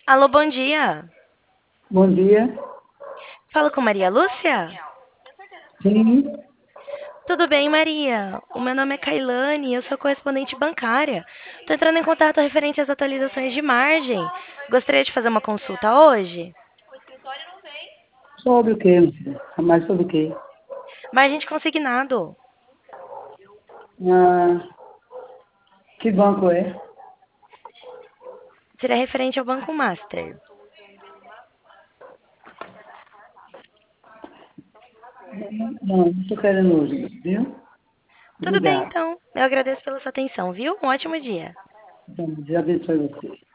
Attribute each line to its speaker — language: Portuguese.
Speaker 1: Alô, bom dia.
Speaker 2: Bom dia.
Speaker 1: Falo com Maria Lúcia?
Speaker 2: Sim,
Speaker 1: Tudo bem, Maria? O meu nome é Kailane e eu sou correspondente bancária. Estou entrando em contato referente às atualizações de margem. Gostaria de fazer uma consulta hoje?
Speaker 2: sobre o quê, meu filho? Mais sobre o quê?
Speaker 1: Margem de consignado.
Speaker 2: Ah, que banco é?
Speaker 1: Seria referente ao Banco Master.
Speaker 2: Não estou querendo hoje, viu?
Speaker 1: Tudo bem,
Speaker 2: Obrigado.
Speaker 1: então. Eu agradeço pela sua atenção, viu? Um ótimo dia.
Speaker 2: Então, Deus abençoe você.